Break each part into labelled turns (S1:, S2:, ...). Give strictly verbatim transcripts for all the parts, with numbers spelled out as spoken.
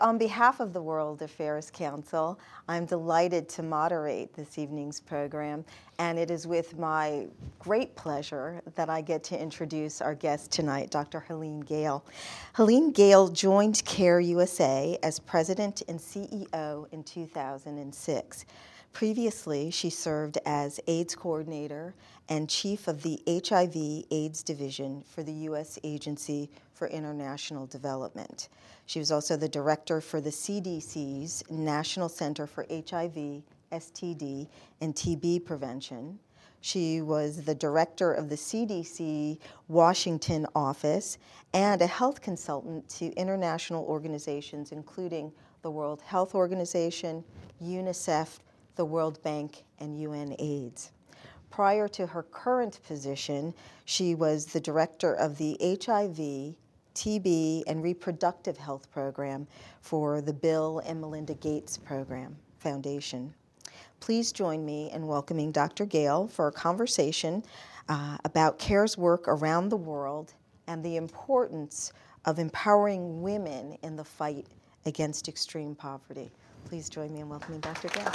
S1: On behalf of the World Affairs Council, I'm delighted to moderate this evening's program, and it is with my great pleasure that I get to introduce our guest tonight, Doctor Helene Gayle. Helene Gayle joined CARE U S A as president and C E O in two thousand six. Previously, she served as AIDS coordinator and chief of the H I V AIDS division for the U S Agency for International Development. She was also the director for the C D C's National Center for H I V, S T D, and T B Prevention. She was the director of the C D C Washington office and a health consultant to international organizations, including the World Health Organization, UNICEF, the World Bank, and U N AIDS. Prior to her current position, she was the director of the H I V, T B, and reproductive health program for the Bill and Melinda Gates Program Foundation. Please join me in welcoming Doctor Gayle for a conversation uh, about CARE's work around the world and the importance of empowering women in the fight against extreme poverty. Please join me in welcoming Doctor Gayle.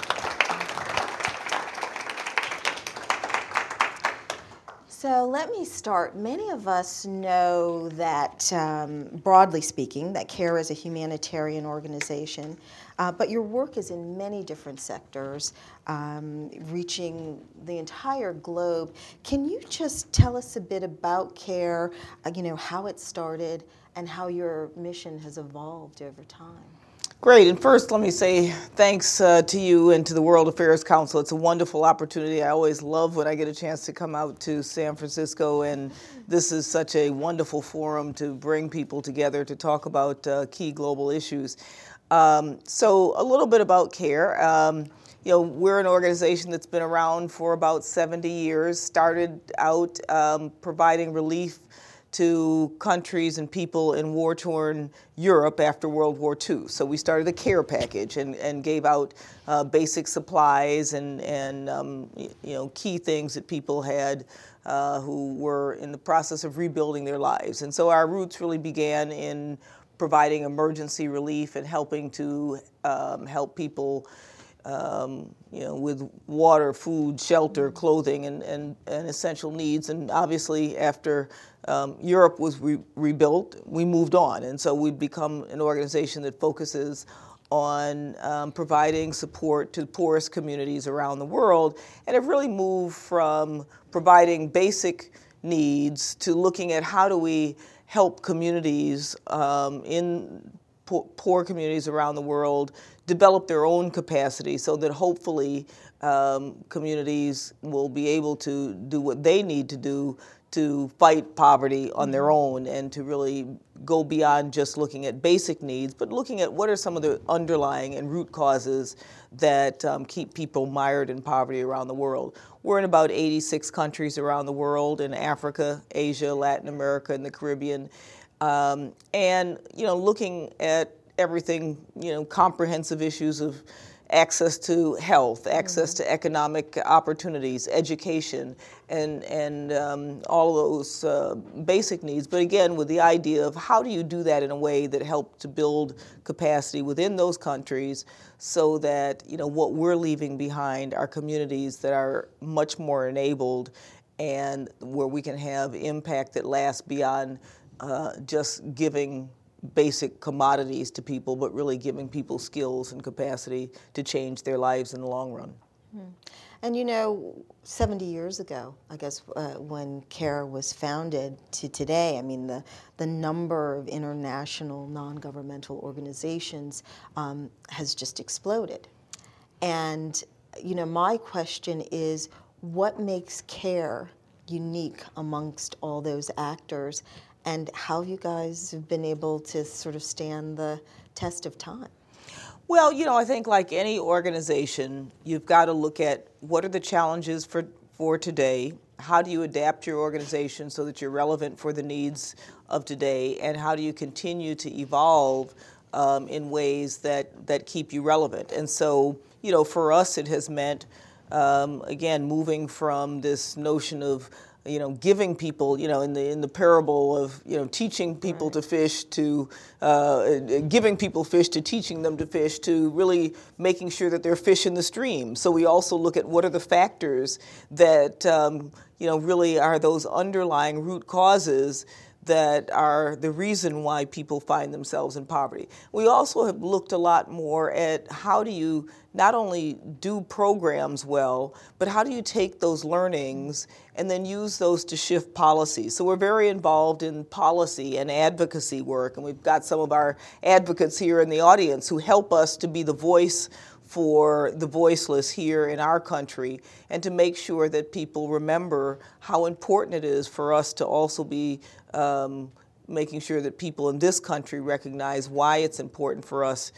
S1: So let me start. Many of us know that, um, broadly speaking, that CARE is a humanitarian organization, uh, but your work is in many different sectors, um, reaching the entire globe. Can you just tell us a bit about CARE, uh, you know, how it started and how your mission has evolved over time?
S2: Great, and first let me say thanks uh, to you and to the World Affairs Council. It's a wonderful opportunity. I always love when I get a chance to come out to San Francisco, and this is such a wonderful forum to bring people together to talk about uh, key global issues. Um, so a little bit about CARE. Um, you know, we're an organization that's been around for about seventy years, started out um, providing relief to countries and people in war-torn Europe after World War Two. So we started a care package and, and gave out uh, basic supplies and, and um, you know, key things that people had uh, who were in the process of rebuilding their lives. And so our roots really began in providing emergency relief and helping to um, help people Um, you know, with water, food, shelter, clothing, and, and, and essential needs. And obviously, after um, Europe was re- rebuilt, we moved on. And so we've become an organization that focuses on um, providing support to the poorest communities around the world, and have really moved from providing basic needs to looking at how do we help communities um, in poor, poor communities around the world develop their own capacity so that hopefully um, communities will be able to do what they need to do to fight poverty on their own and to really go beyond just looking at basic needs, but looking at what are some of the underlying and root causes that um, keep people mired in poverty around the world. We're in about eighty-six countries around the world, in Africa, Asia, Latin America, and the Caribbean. Um, and, you know, looking at everything, you know, comprehensive issues of access to health, access mm-hmm. to economic opportunities, education, and and um, all of those uh, basic needs. But again, with the idea of how do you do that in a way that helps to build capacity within those countries so that, you know, what we're leaving behind are communities that are much more enabled and where we can have impact that lasts beyond uh, just giving basic commodities to people, but really giving people skills and capacity to change their lives in the long run.
S1: Hmm. And you know, seventy years ago, I guess, uh, when CARE was founded to today, I mean, the, the number of international non-governmental organizations um, has just exploded. And, you know, my question is, what makes CARE unique amongst all those actors? And how you guys have been able to sort of stand the test of time?
S2: Well, you know, I think like any organization, you've got to look at what are the challenges for, for today, how do you adapt your organization so that you're relevant for the needs of today, and how do you continue to evolve um, in ways that, that keep you relevant. And so, you know, for us it has meant, um, again, moving from this notion of you know, giving people, you know, in the in the parable of, you know, teaching people
S1: Right.
S2: to fish, to uh, giving people fish, to teaching them to fish, to really making sure that there are fish in the stream. So we also look at what are the factors that, um, you know, really are those underlying root causes that are the reason why people find themselves in poverty. We also have looked a lot more at how do you not only do programs well, but how do you take those learnings and then use those to shift policies. So we're very involved in policy and advocacy work, and we've got some of our advocates here in the audience who help us to be the voice for the voiceless here in our country, and to make sure that people remember how important it is for us to also be um, making sure that people in this country recognize why it's important for us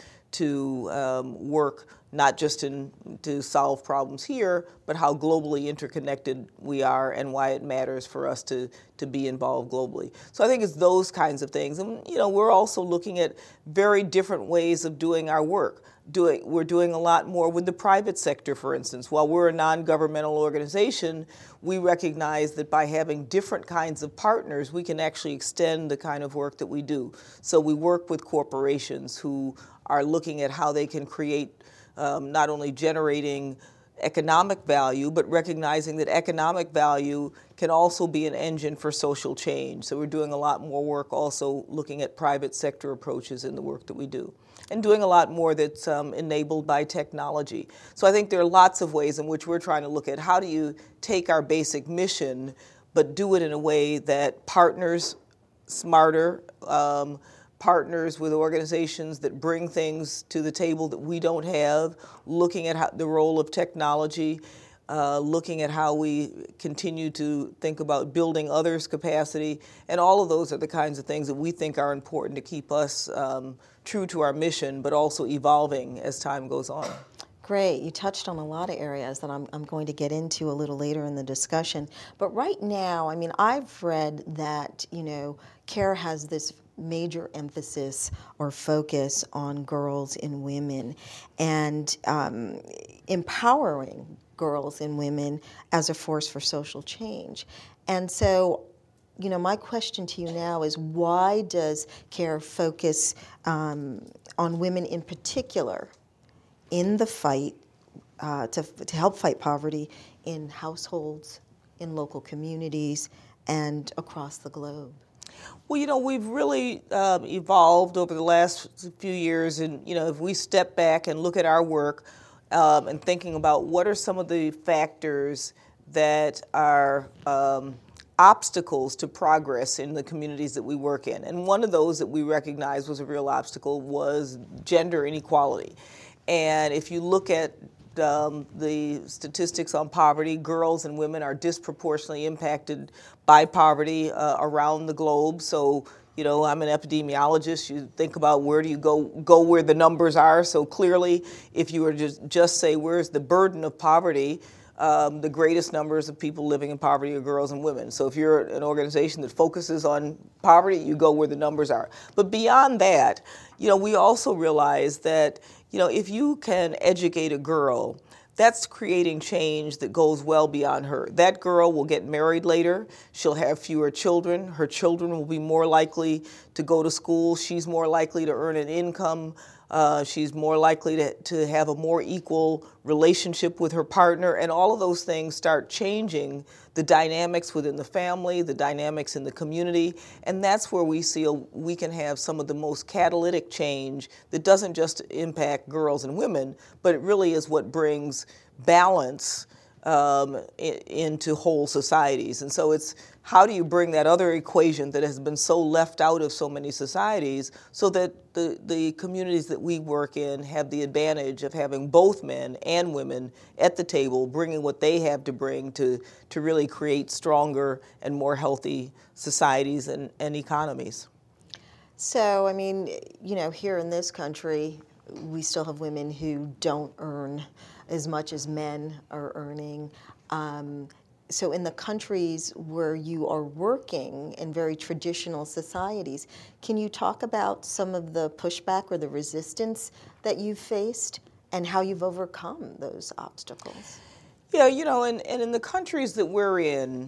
S2: to um, work not just in, to solve problems here, but how globally interconnected we are and why it matters for us to, to be involved globally. So I think it's those kinds of things. And, you know, we're also looking at very different ways of doing our work. Doing, we're doing a lot more with the private sector, for instance. While we're a non-governmental organization, we recognize that by having different kinds of partners, we can actually extend the kind of work that we do. So we work with corporations who are looking at how they can create um, not only generating economic value, but recognizing that economic value can also be an engine for social change. So we're doing a lot more work also looking at private sector approaches in the work that we do, and doing a lot more that's um, enabled by technology. So I think there are lots of ways in which we're trying to look at how do you take our basic mission, but do it in a way that partners smarter, um, partners with organizations that bring things to the table that we don't have, looking at how, the role of technology, uh, looking at how we continue to think about building others' capacity, and all of those are the kinds of things that we think are important to keep us um, true to our mission, but also evolving as time goes on.
S1: Great. You touched on a lot of areas that I'm, I'm going to get into a little later in the discussion. But right now, I mean, I've read that, you know, CARE has this major emphasis or focus on girls and women, and um, empowering girls and women as a force for social change. And so, you know, my question to you now is, why does CARE focus um, on women in particular in the fight uh, to, to help fight poverty in households, in local communities, and across the globe?
S2: Well, you know, we've really um, evolved over the last few years, and, you know, if we step back and look at our work um, and thinking about what are some of the factors that are um, obstacles to progress in the communities that we work in. And one of those that we recognized was a real obstacle was gender inequality. And if you look at um, the statistics on poverty, girls and women are disproportionately impacted by poverty uh, around the globe. So, you know, I'm an epidemiologist. You think about where do you go, go where the numbers are. So clearly, if you were to just, just say where's the burden of poverty, Um, the greatest numbers of people living in poverty are girls and women. So if you're an organization that focuses on poverty, you go where the numbers are. But beyond that, you know, we also realize that, you know, if you can educate a girl, that's creating change that goes well beyond her. That girl will get married later. She'll have fewer children. Her children will be more likely to go to school. She's more likely to earn an income. Uh, she's more likely to, to have a more equal relationship with her partner, and all of those things start changing the dynamics within the family, the dynamics in the community, and that's where we see a, we can have some of the most catalytic change that doesn't just impact girls and women, but it really is what brings balance um, in, into whole societies. And so it's how do you bring that other equation that has been so left out of so many societies so that the, the communities that we work in have the advantage of having both men and women at the table, bringing what they have to bring to, to really create stronger and more healthy societies and, and economies.
S1: So, I mean, you know, here in this country, we still have women who don't earn as much as men are earning. Um, So in the countries where you are working in very traditional societies, can you talk about some of the pushback or the resistance that you've faced and how you've overcome those obstacles?
S2: Yeah, you know, and, and in the countries that we're in,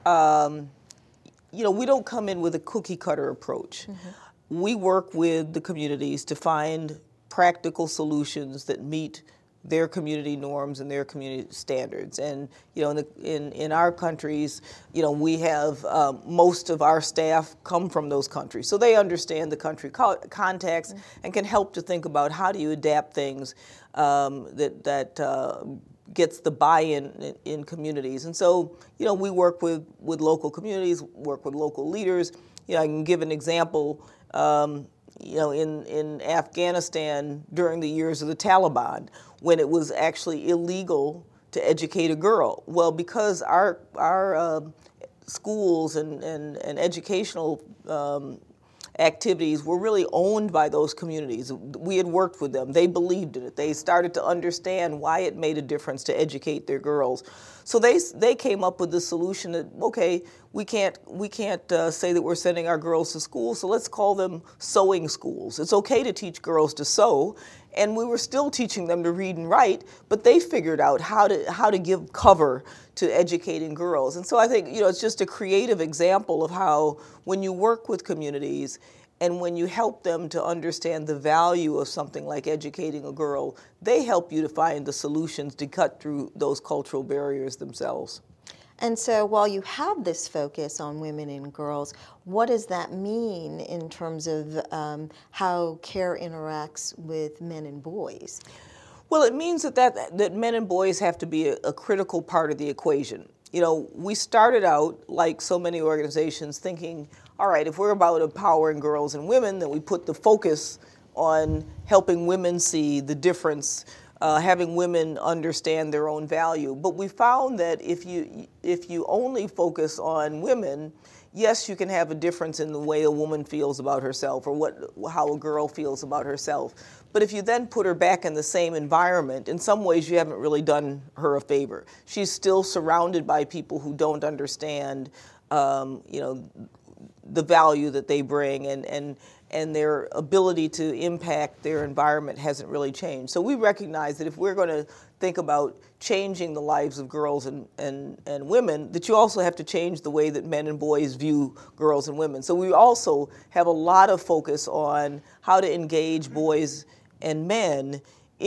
S2: um, you know, we don't come in with a cookie cutter approach. Mm-hmm. We work with the communities to find practical solutions that meet their community norms and their community standards. And, you know, in, the, in, in our countries, you know, we have um, most of our staff come from those countries. So they understand the country co- context mm-hmm. and can help to think about how do you adapt things um, that, that uh, gets the buy-in in, in communities. And so, you know, we work with, with local communities, work with local leaders. You know, I can give an example. Um, You know, in, in Afghanistan during the years of the Taliban, when it was actually illegal to educate a girl. Well, because our our uh, schools and, and, and educational um, activities were really owned by those communities. We had worked with them. They believed in it. They started to understand why it made a difference to educate their girls. So they they came up with the solution that, okay, we can't we can't uh, say that we're sending our girls to school, so let's call them sewing schools. It's okay to teach girls to sew, and we were still teaching them to read and write, but they figured out how to how to give cover to educating girls. And so I think, you know, it's just a creative example of how when you work with communities and when you help them to understand the value of something like educating a girl, they help you to find the solutions to cut through those cultural barriers themselves.
S1: And so while you have this focus on women and girls, what does that mean in terms of um, how care interacts with men and boys?
S2: Well, it means that, that, that men and boys have to be a, a critical part of the equation. You know, we started out, like so many organizations, thinking, all right, if we're about empowering girls and women, then we put the focus on helping women see the difference, uh, having women understand their own value. But we found that if you if you only focus on women, yes, you can have a difference in the way a woman feels about herself or what how a girl feels about herself. But if you then put her back in the same environment, in some ways you haven't really done her a favor. She's still surrounded by people who don't understand, um, you know, the value that they bring, and, and and their ability to impact their environment hasn't really changed. So we recognize that if we're going to think about changing the lives of girls and, and, and women, that you also have to change the way that men and boys view girls and women. So we also have a lot of focus on how to engage boys and men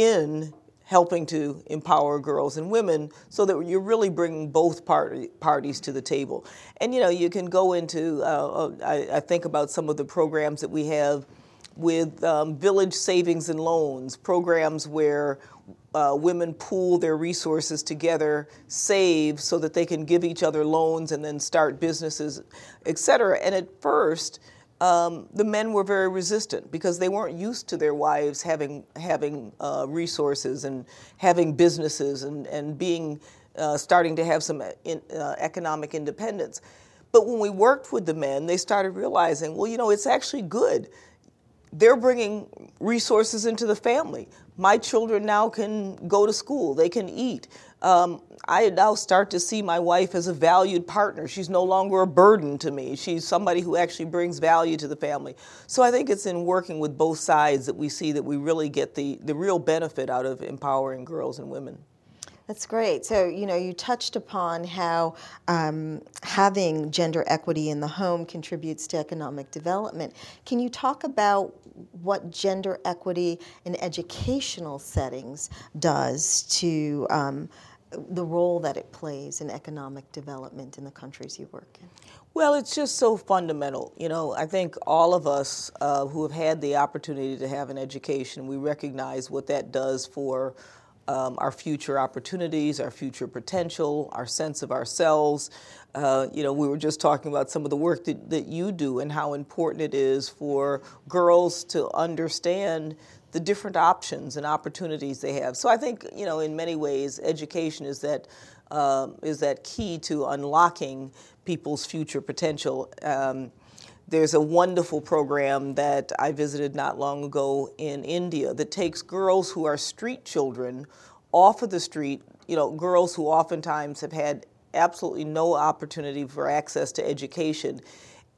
S2: in helping to empower girls and women so that you're really bringing both party, parties to the table. And, you know, you can go into, uh, I, I think about some of the programs that we have with um, village savings and loans, programs where uh, women pool their resources together, save so that they can give each other loans and then start businesses, et cetera. And at first, Um, the men were very resistant because they weren't used to their wives having having uh, resources and having businesses and and being uh, starting to have some in, uh, economic independence. But when we worked with the men, they started realizing, well, you know, it's actually good. They're bringing resources into the family. My children now can go to school. They can eat. Um, I now start to see my wife as a valued partner. She's no longer a burden to me. She's somebody who actually brings value to the family. So I think it's in working with both sides that we see that we really get the, the real benefit out of empowering girls and women.
S1: That's great. So, you know, you touched upon how um, having gender equity in the home contributes to economic development. Can you talk about what gender equity in educational settings does to um, the role that it plays in economic development in the countries you work in?
S2: Well, it's just so fundamental. You know, I think all of us uh, who have had the opportunity to have an education, we recognize what that does for Um, our future opportunities, our future potential, our sense of ourselves. Uh, you know, we were just talking about some of the work that, that you do and how important it is for girls to understand the different options and opportunities they have. So I think, you know, in many ways, education is that um, is that key to unlocking people's future potential. Um, There's a wonderful program that I visited not long ago in India that takes girls who are street children off of the street, you know, girls who oftentimes have had absolutely no opportunity for access to education,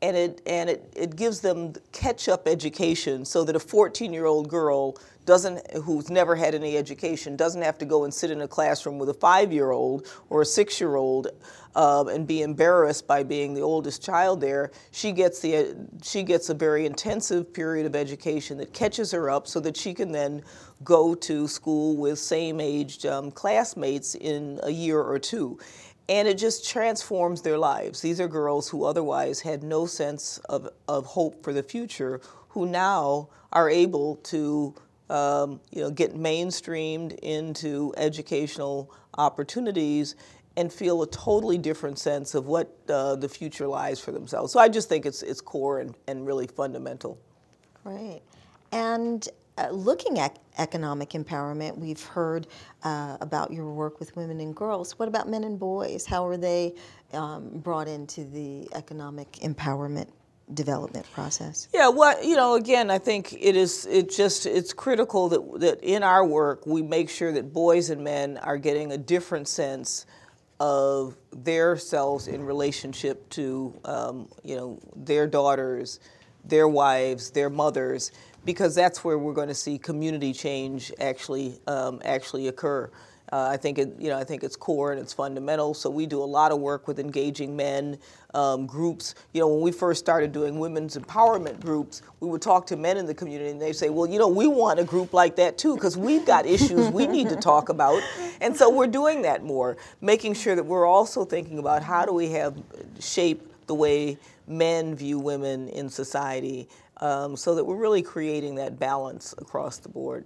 S2: and it and it, it gives them catch-up education so that a fourteen-year-old girl doesn't who's never had any education doesn't have to go and sit in a classroom with a five-year-old or a six-year-old uh, and be embarrassed by being the oldest child there. She gets the she gets a very intensive period of education that catches her up so that she can then go to school with same-aged um, classmates in a year or two. And it just transforms their lives. These are girls who otherwise had no sense of, of hope for the future, who now are able to um, you know, get mainstreamed into educational opportunities and feel a totally different sense of what uh, the future lies for themselves. So I just think it's, it's core and, and really fundamental.
S1: Great. And Uh, looking at economic empowerment, we've heard uh, about your work with women and girls. What about men and boys? How are they um, brought into the economic empowerment development process?
S2: Yeah, well, you know, again, I think it is, it just, it's critical that, that in our work we make sure that boys and men are getting a different sense of their selves in relationship to, um, you know, their daughters, their wives, their mothers, because that's where we're going to see community change actually um, actually occur. Uh, I think it, you know, I think it's core and it's fundamental. So we do a lot of work with engaging men um, groups. You know, when we first started doing women's empowerment groups, we would talk to men in the community, and they say, "Well, you know, we want a group like that too, because we've got issues we need to talk about." And so we're doing that more, making sure that we're also thinking about how do we have shape the way men view women in society. Um, so that we're really creating that balance across the board.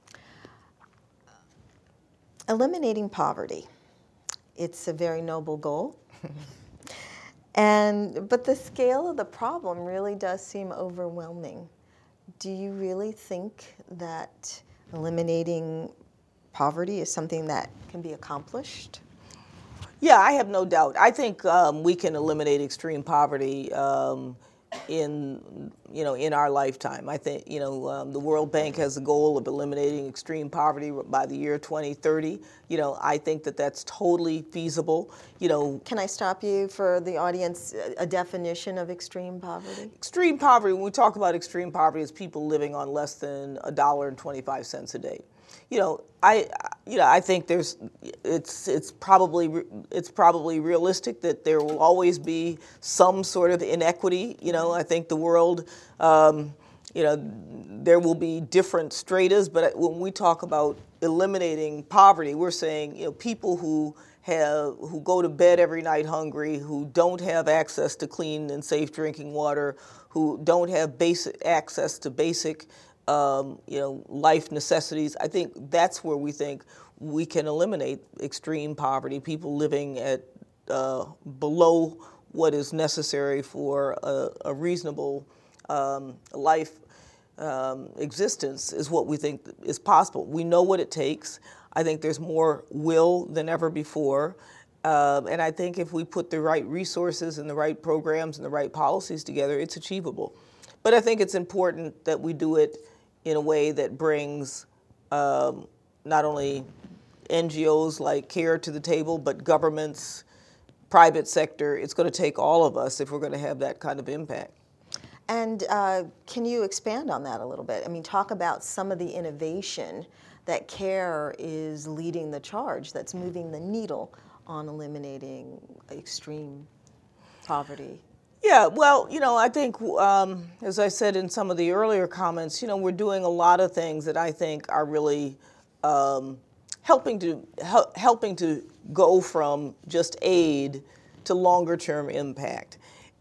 S1: Eliminating poverty. It's a very noble goal. and but the scale of the problem really does seem overwhelming. Do you really think that eliminating poverty is something that can be accomplished?
S2: Yeah, I have no doubt. I think um, we can eliminate extreme poverty um, in, you know, in our lifetime. I think, you know, um, the World Bank has a goal of eliminating extreme poverty by the year twenty thirty. You know, I think that that's totally feasible. You know,
S1: can I stop you for the audience? A definition of extreme poverty?
S2: Extreme poverty, when we talk about extreme poverty, is people living on less than a dollar and twenty-five cents a day. You know, I, you know, I think there's, it's, it's probably, it's probably realistic that there will always be some sort of inequity. You know, I think the world, um, you know, there will be different stratas, but when we talk about eliminating poverty, we're saying, you know, people who have, who go to bed every night hungry, who don't have access to clean and safe drinking water, who don't have basic access to basic Um, you know, life necessities. I think that's where we think we can eliminate extreme poverty, people living at uh, below what is necessary for a, a reasonable um, life um, existence is what we think is possible. We know what it takes. I think there's more will than ever before. Um, and I think if we put the right resources and the right programs and the right policies together, it's achievable. But I think it's important that we do it in a way that brings um, not only N G Os like CARE to the table, but governments, private sector. It's going to take all of us if we're going to have that kind of impact.
S1: And uh, can you expand on that a little bit? I mean, talk about some of the innovation that CARE is leading the charge, that's moving the needle on eliminating extreme poverty.
S2: Yeah, well, you know, I think, um, as I said in some of the earlier comments, you know, we're doing a lot of things that I think are really um, helping to hel- helping to go from just aid to longer-term impact.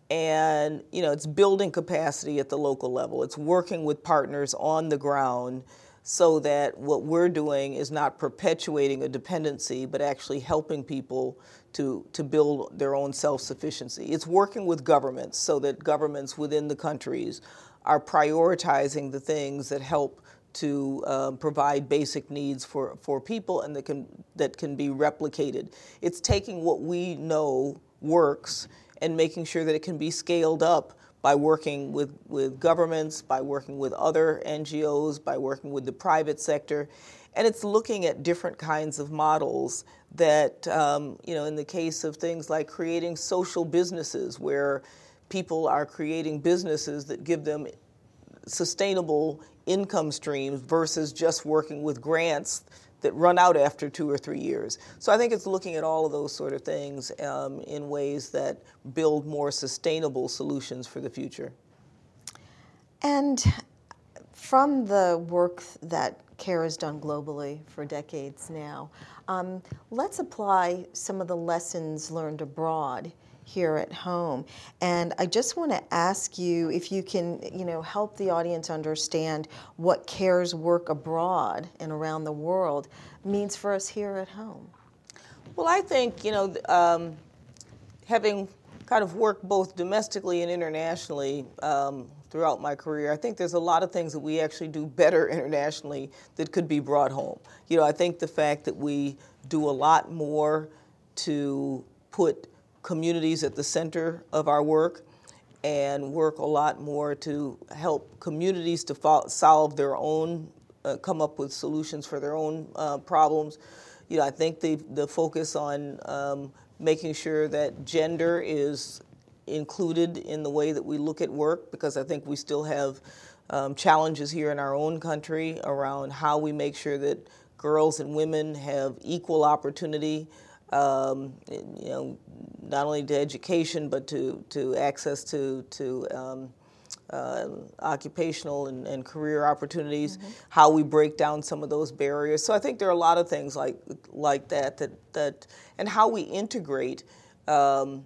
S2: And, you know, it's building capacity at the local level. It's working with partners on the ground so that what we're doing is not perpetuating a dependency, but actually helping people to, to build their own self-sufficiency. It's working with governments so that governments within the countries are prioritizing the things that help to um, provide basic needs for, for people and that can, that can be replicated. It's taking what we know works and making sure that it can be scaled up by working with, with governments, by working with other N G Os, by working with the private sector. And it's looking at different kinds of models that, um, you know, in the case of things like creating social businesses where people are creating businesses that give them sustainable income streams versus just working with grants that run out after two or three years. So I think it's looking at all of those sort of things um, in ways that build more sustainable solutions for the future.
S1: And from the work that CARE has done globally for decades now, um, let's apply some of the lessons learned abroad here at home. And I just want to ask you if you can, you know, help the audience understand what CARE's work abroad and around the world means for us here at home.
S2: Well, I think, you know, um, having kind of worked both domestically and internationally um, throughout my career, I think there's a lot of things that we actually do better internationally that could be brought home. You know, I think the fact that we do a lot more to put communities at the center of our work and work a lot more to help communities to fo- solve their own, uh, come up with solutions for their own uh, problems. You know, I think the, the focus on um, making sure that gender is included in the way that we look at work, because I think we still have um, challenges here in our own country around how we make sure that girls and women have equal opportunity, um, you know, not only to education, but to, to access to, to um, uh, occupational and, and career opportunities, mm-hmm. how we break down some of those barriers. So I think there are a lot of things like like that, that, that and how we integrate um,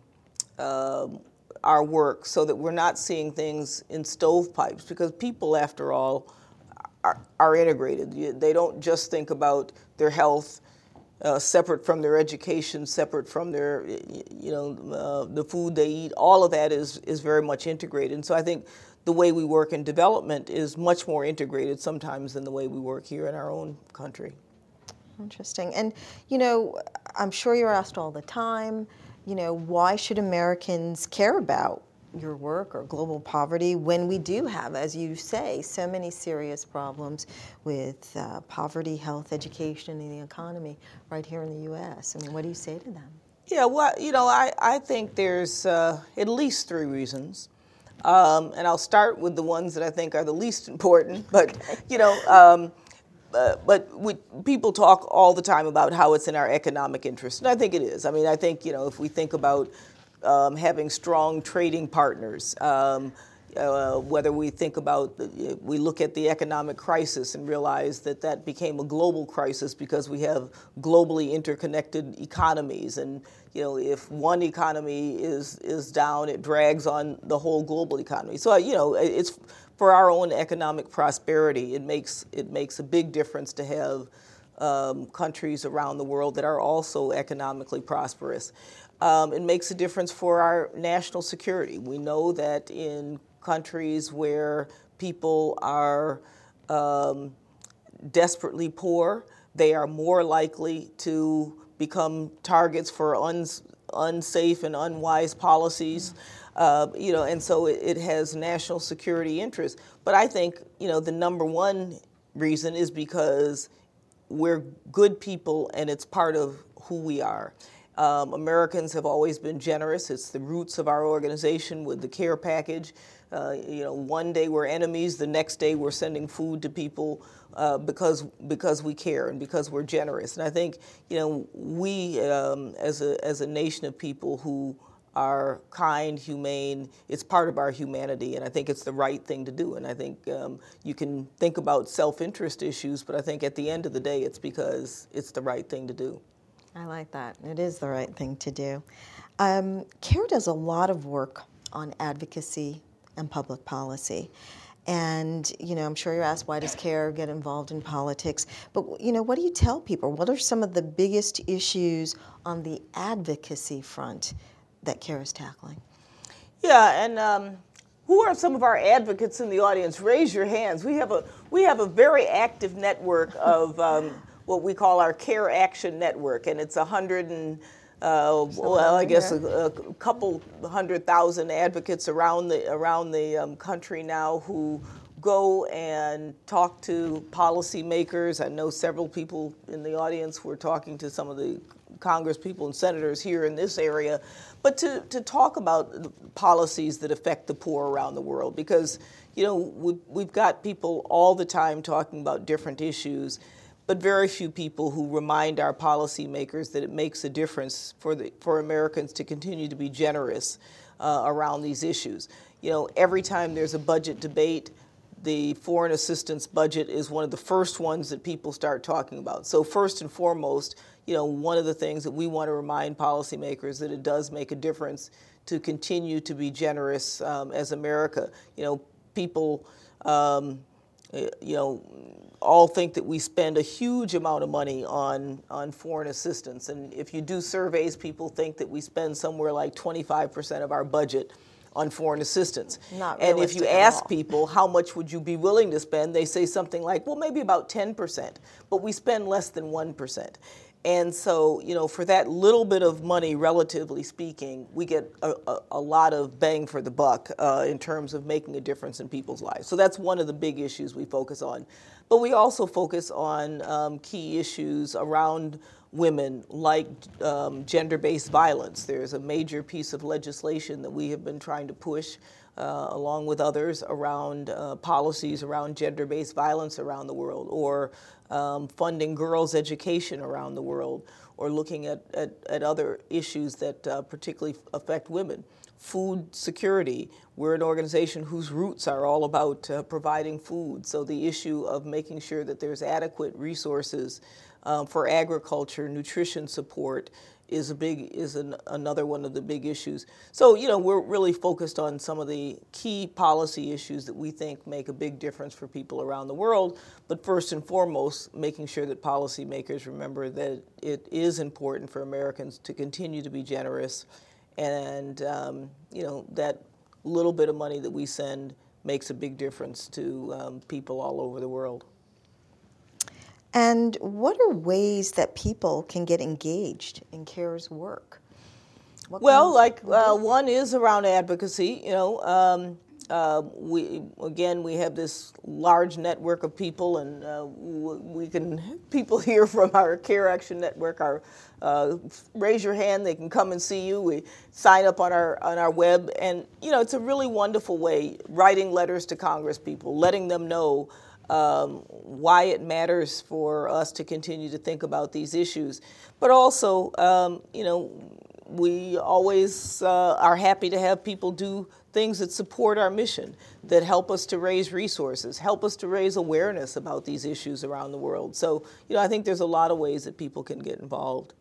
S2: uh, our work so that we're not seeing things in stovepipes, because people, after all, are, are integrated. They don't just think about their health Uh, separate from their education, separate from their, you know, uh, the food they eat. All of that is is very much integrated. And so I think the way we work in development is much more integrated sometimes than the way we work here in our own country.
S1: Interesting. And, you know, I'm sure you're asked all the time, you know, why should Americans care about your work or global poverty when we do have, as you say, so many serious problems with uh, poverty, health, education, and the economy right here in the U S? I mean, what do you say to them?
S2: Yeah, well, you know, I, I think there's uh, at least three reasons. Um, and I'll start with the ones that I think are the least important. But, you know, um, uh, but we, people talk all the time about how it's in our economic interest. And I think it is. I mean, I think, you know, if we think about Um, having strong trading partners, um, uh, whether we think about, the, we look at the economic crisis and realize that that became a global crisis because we have globally interconnected economies. And, you know, if one economy is, is down, it drags on the whole global economy. So, you know, it's for our own economic prosperity, it makes, it makes a big difference to have um, countries around the world that are also economically prosperous. Um, it makes a difference for our national security. We know that in countries where people are um, desperately poor, they are more likely to become targets for uns- unsafe and unwise policies. Uh, you know, and so it, it has national security interests. But I think, you know, the number one reason is because we're good people and it's part of who we are. Um, Americans have always been generous. It's the roots of our organization with the CARE package. Uh, you know, one day we're enemies, the next day we're sending food to people uh, because because we care and because we're generous. And I think, you know, we um, as a as a nation of people who are kind, humane, it's part of our humanity, and I think it's the right thing to do. And I think um, you can think about self-interest issues, but I think at the end of the day, it's because it's the right thing to do.
S1: I like that. It is the right thing to do. Um, CARE does a lot of work on advocacy and public policy. And, you know, I'm sure you're asked, why does CARE get involved in politics? But, you know, what do you tell people? What are some of the biggest issues on the advocacy front that CARE is tackling?
S2: Yeah, and um, who are some of our advocates in the audience? Raise your hands. We have a we have a very active network of um, what we call our CARE Action Network, and it's a hundred and uh, well, I guess a, a couple hundred thousand advocates around the around the um, country now who go and talk to policymakers. I know several people in the audience were talking to some of the Congress people and senators here in this area, but to, to talk about the policies that affect the poor around the world. Because, you know, we've, we've got people all the time talking about different issues, but very few people who remind our policymakers that it makes a difference for the for Americans to continue to be generous uh, around these issues. You know, every time there's a budget debate, the foreign assistance budget is one of the first ones that people start talking about. So first and foremost, you know, one of the things that we want to remind policymakers that it does make a difference to continue to be generous um, as America. You know, people, um, you know, all think that we spend a huge amount of money on, on foreign assistance. And if you do surveys, people think that we spend somewhere like twenty-five percent of our budget on foreign assistance.
S1: Not
S2: and if you
S1: realistic at
S2: ask
S1: all.
S2: people how much would you be willing to spend, they say something like, well, maybe about ten percent, but we spend less than one percent. And so, you know, for that little bit of money, relatively speaking, we get a, a, a lot of bang for the buck uh, in terms of making a difference in people's lives. So that's one of the big issues we focus on. But we also focus on um, key issues around women, like um, gender-based violence. There's a major piece of legislation that we have been trying to push uh, along with others around uh, policies around gender-based violence around the world, or um, funding girls' education around the world, or looking at, at, at other issues that uh, particularly affect women. Food security. We're an organization whose roots are all about uh, providing food. So the issue of making sure that there's adequate resources um, for agriculture, nutrition support is a big is an, another one of the big issues. So, you know, we're really focused on some of the key policy issues that we think make a big difference for people around the world. But first and foremost, making sure that policymakers remember that it is important for Americans to continue to be generous. And, um, you know, that little bit of money that we send makes a big difference to um, people all over the world.
S1: And what are ways that people can get engaged in CARE's work? What
S2: Well,
S1: can
S2: like
S1: we
S2: uh,
S1: do?
S2: one is around advocacy. You know, um, uh, we again we have this large network of people, and uh, we can people here from our Care Action Network are uh, raise your hand. They can come and see you. We sign up on our on our web, and you know it's a really wonderful way. Writing letters to Congress people, letting them know Um, why it matters for us to continue to think about these issues. But also, um, you know, we always uh, are happy to have people do things that support our mission, that help us to raise resources, help us to raise awareness about these issues around the world. So, you know, I think there's a lot of ways that people can get involved.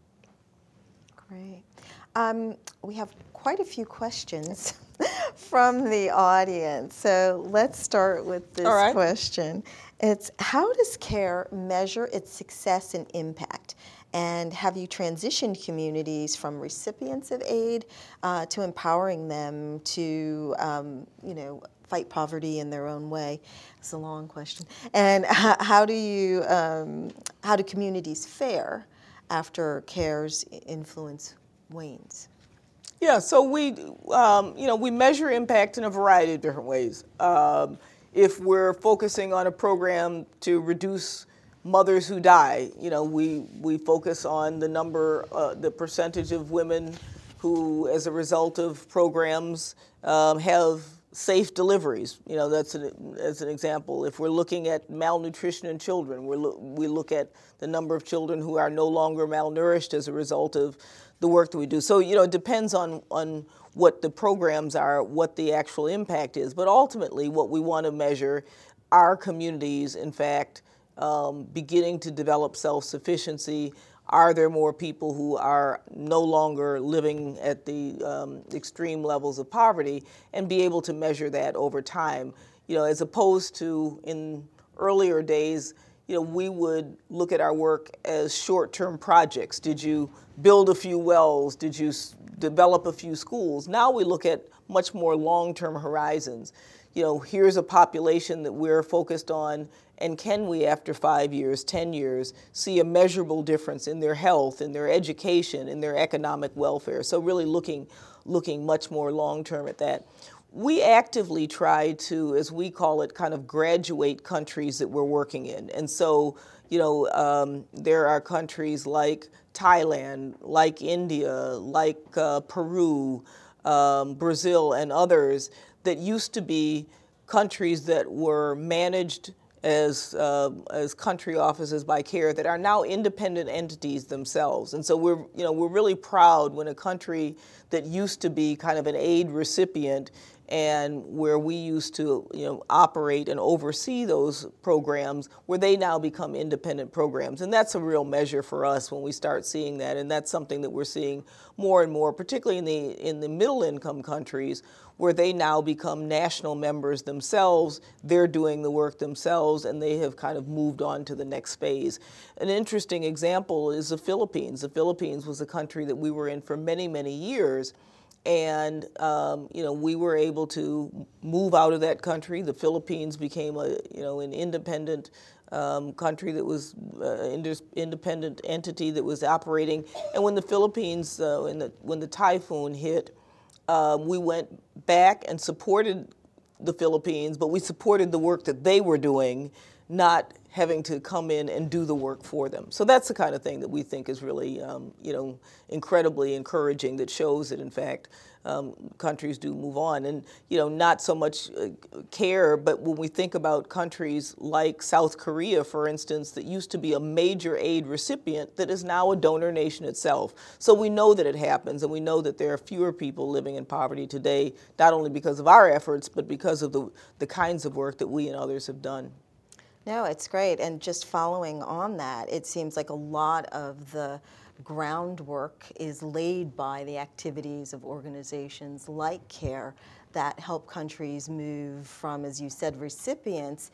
S1: Great. Um, we have quite a few questions from the audience. So let's start with this
S2: All right.
S1: question. It's, how does CARE measure its success and impact? And have you transitioned communities from recipients of aid uh, to empowering them to, um, you know, fight poverty in their own way? It's a long question. And how, how do you, um, how do communities fare after CARE's influence wanes?
S2: Yeah, so we, um, you know, we measure impact in a variety of different ways. Um, if we're focusing on a program to reduce mothers who die, you know, we we focus on the number, uh, the percentage of women who, as a result of programs, um, have safe deliveries. You know, that's an, as an example. If we're looking at malnutrition in children, we look we look at the number of children who are no longer malnourished as a result of the work that we do. So, you know, it depends on, on what the programs are, what the actual impact is. But ultimately, what we want to measure are communities, in fact, um, beginning to develop self-sufficiency. Are there more people who are no longer living at the um, extreme levels of poverty, and be able to measure that over time? You know, as opposed to in earlier days, you know, we would look at our work as short-term projects. Did you build a few wells? Did you s- develop a few schools? Now we look at much more long-term horizons. You know, here's a population that we're focused on, and can we, after five years, ten years, see a measurable difference in their health, in their education, in their economic welfare? So really looking, looking much more long-term at that. We actively try to, as we call it, kind of graduate countries that we're working in. And so, you know, um, there are countries like Thailand, like India, like uh, Peru, um, Brazil, and others that used to be countries that were managed as uh, as country offices by CARE that are now independent entities themselves. And so we're you know we're really proud when a country that used to be kind of an aid recipient and where we used to you know operate and oversee those programs, where they now become independent programs. And that's a real measure for us when we start seeing that. And that's something that we're seeing more and more, particularly in the in the middle income countries, where they now become national members themselves. They're doing the work themselves, and they have kind of moved on to the next phase. An interesting example is the Philippines. The Philippines was a country that we were in for many, many years. And, um, you know, we were able to move out of that country. The Philippines became a, you know, an independent um, country that was an uh, independent entity that was operating. And when the Philippines, uh, when the, when the typhoon hit, uh, we went back and supported the Philippines, but we supported the work that they were doing, not having to come in and do the work for them. So that's the kind of thing that we think is really, um, you know, incredibly encouraging, that shows that, in fact, um, countries do move on. And, you know, not so much uh, CARE, but when we think about countries like South Korea, for instance, that used to be a major aid recipient that is now a donor nation itself. So we know that it happens, and we know that there are fewer people living in poverty today, not only because of our efforts, but because of the, the kinds of work that we and others have done.
S1: No, it's great. And just following on that, it seems like a lot of the groundwork is laid by the activities of organizations like CARE that help countries move from, as you said, recipients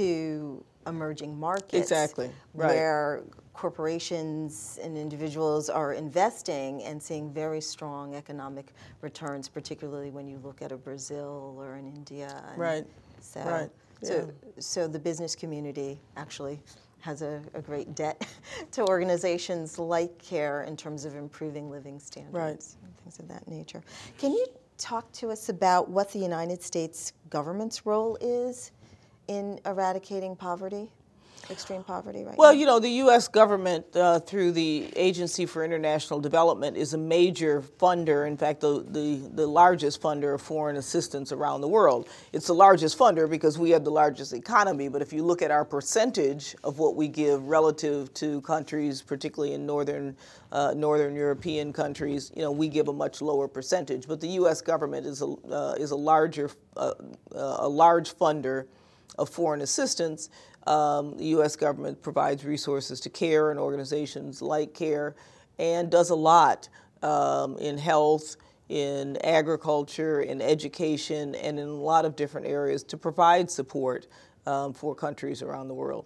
S1: to emerging markets.
S2: Exactly. Right.
S1: Where corporations and individuals are investing and seeing very strong economic returns, particularly when you look at a Brazil or an India. And
S2: right.
S1: So,
S2: right.
S1: So, yeah. so the business community actually has a, a great debt to organizations like CARE in terms of improving living standards
S2: right.
S1: and things of that nature. Can you talk to us about what the United States government's role is in eradicating poverty, extreme poverty right
S2: well,
S1: now?
S2: you know, the U S government, uh, through the Agency for International Development, is a major funder, in fact, the, the, the largest funder of foreign assistance around the world. It's the largest funder because we have the largest economy, but if you look at our percentage of what we give relative to countries, particularly in northern, uh, northern European countries, you know, we give a much lower percentage. But the U S government is a, uh, is a larger, uh, uh, a large funder of foreign assistance. Um, the U S government provides resources to CARE and organizations like CARE, and does a lot um, in health, in agriculture, in education, and in a lot of different areas to provide support um, for countries around the world.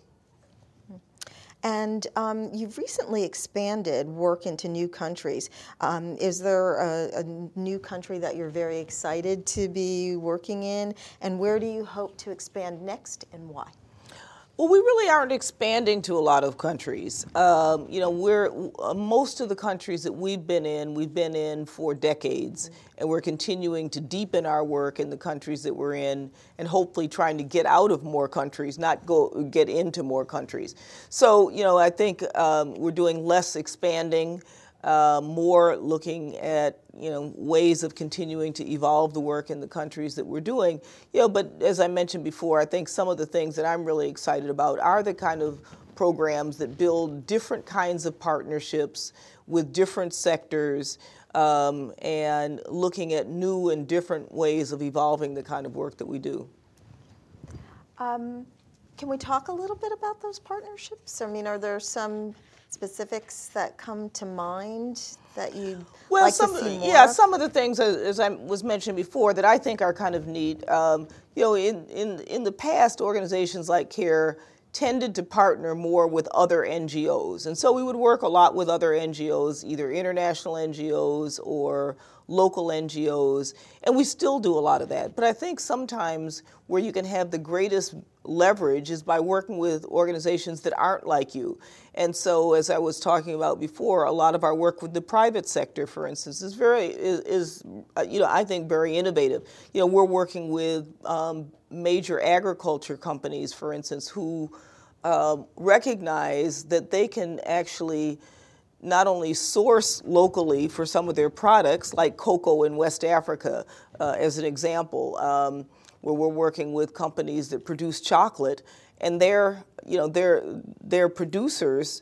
S1: And um, you've recently expanded work into new countries. Um, is there a, a new country that you're very excited to be working in? And where do you hope to expand next, and why?
S2: Well, we really aren't expanding to a lot of countries. Um, you know, we're uh, most of the countries that we've been in, we've been in for decades, mm-hmm. and we're continuing to deepen our work in the countries that we're in, and hopefully trying to get out of more countries, not go get into more countries. So, you know, I think um, we're doing less expanding. Uh, more looking at, you know, ways of continuing to evolve the work in the countries that we're doing. You know, but as I mentioned before, I think some of the things that I'm really excited about are the kind of programs that build different kinds of partnerships with different sectors, um, and looking at new and different ways of evolving the kind of work that we do.
S1: Um, can we talk a little bit about those partnerships? I mean, are there some specifics that come to mind that you'd
S2: well,
S1: like
S2: some,
S1: to see more
S2: yeah,
S1: of?
S2: some of the things, as, as I was mentioning before, that I think are kind of neat. Um, you know, in, in, in the past, organizations like CARE tended to partner more with other N G Os. And so we would work a lot with other N G Os, either international N G Os or local N G Os, and we still do a lot of that. But I think sometimes where you can have the greatest leverage is by working with organizations that aren't like you. And so, as I was talking about before, a lot of our work with the private sector, for instance, is very, is, is uh, you know, I think very innovative. You know, we're working with um, major agriculture companies, for instance, who uh, recognize that they can actually not only source locally for some of their products, like cocoa in West Africa, uh, as an example, um, where we're working with companies that produce chocolate, and they're, you know, they're, they're producers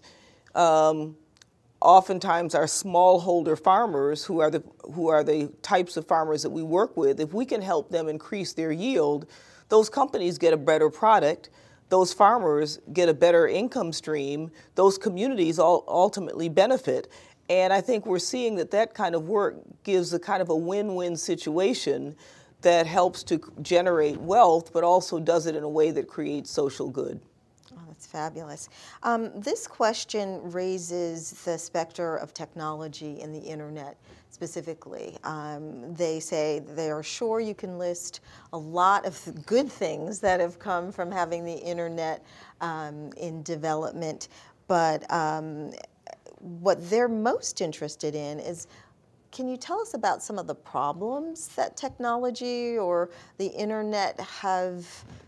S2: um, oftentimes are smallholder farmers who are the who are the types of farmers that we work with. If we can help them increase their yield, those companies get a better product. Those farmers get a better income stream. Those communities all ultimately benefit. And I think we're seeing that that kind of work gives a kind of a win-win situation that helps to generate wealth, but also does it in a way that creates social good.
S1: Oh, that's fabulous. Um, this question raises the specter of technology and the internet specifically. Um, they say they are sure you can list a lot of good things that have come from having the internet um, in development, but um, what they're most interested in is, can you tell us about some of the problems that technology or the internet have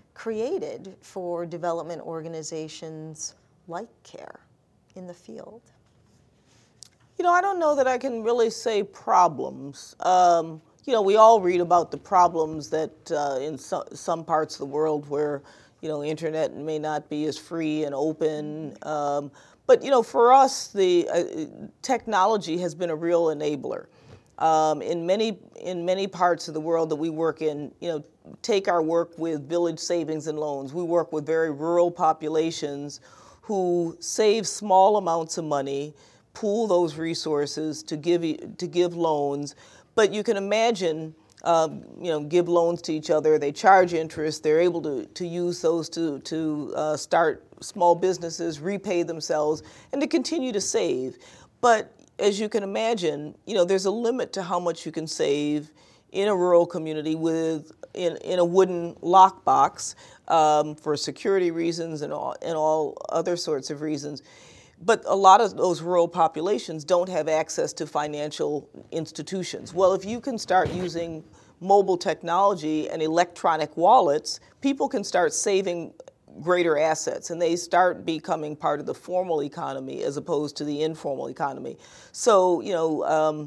S1: created for development organizations like CARE in the field?
S2: You know, I don't know that I can really say problems. Um, you know, we all read about the problems that uh, in so, some parts of the world where, you know, internet may not be as free and open. Um, but, you know, for us, the uh, technology has been a real enabler. Um, in many in many parts of the world that we work in, you know, take our work with village savings and loans. We work with very rural populations who save small amounts of money, pool those resources to give to give loans. But you can imagine, um, you know, give loans to each other. They charge interest. They're able to to use those to to uh, start small businesses, repay themselves, and to continue to save. But as you can imagine, you know, there's a limit to how much you can save in a rural community with in, in a wooden lockbox um, for security reasons and all, and all other sorts of reasons. But a lot of those rural populations don't have access to financial institutions. Well, if you can start using mobile technology and electronic wallets, people can start saving greater assets, and they start becoming part of the formal economy as opposed to the informal economy. So, you know, um,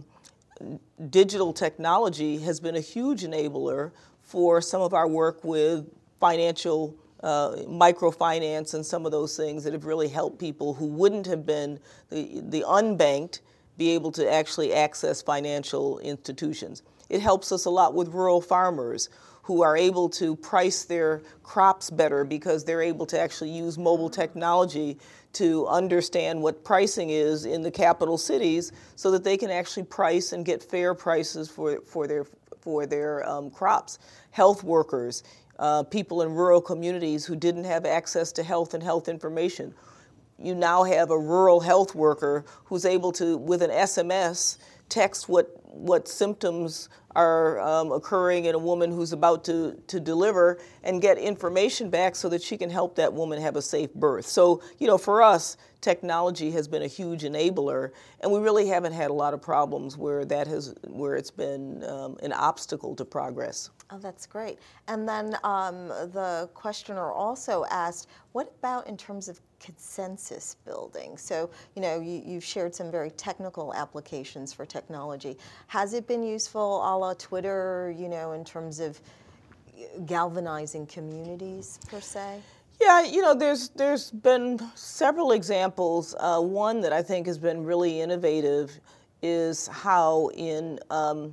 S2: digital technology has been a huge enabler for some of our work with financial uh, microfinance and some of those things that have really helped people who wouldn't have been the, the unbanked be able to actually access financial institutions. It helps us a lot with rural farmers who are able to price their crops better because they're able to actually use mobile technology to understand what pricing is in the capital cities so that they can actually price and get fair prices for, for their, for their um, crops. Health workers, uh, people in rural communities who didn't have access to health and health information. You now have a rural health worker who's able to, with an S M S, text what, what symptoms are um, occurring in a woman who's about to, to deliver and get information back so that she can help that woman have a safe birth. So, you know, for us, technology has been a huge enabler, and we really haven't had a lot of problems where that has, where it's been um, an obstacle to progress.
S1: Oh, that's great. And then um, the questioner also asked, what about in terms of consensus building? So, you know, you, you've shared some very technical applications for technology. Has it been useful a la Twitter, you know, in terms of galvanizing communities per se?
S2: Yeah, you know, there's there's been several examples. Uh, one that I think has been really innovative is how in um,